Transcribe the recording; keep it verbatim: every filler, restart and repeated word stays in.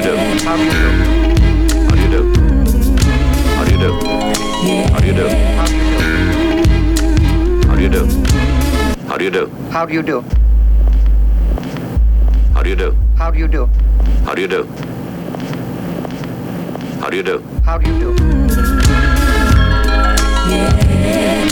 do? How do you do? How do you do? How do you do? How do you do? How do you do? How do you do? How do you do? How do you do? How do you do? How do you do? How do you do? How do you do? How do you do? Yeah.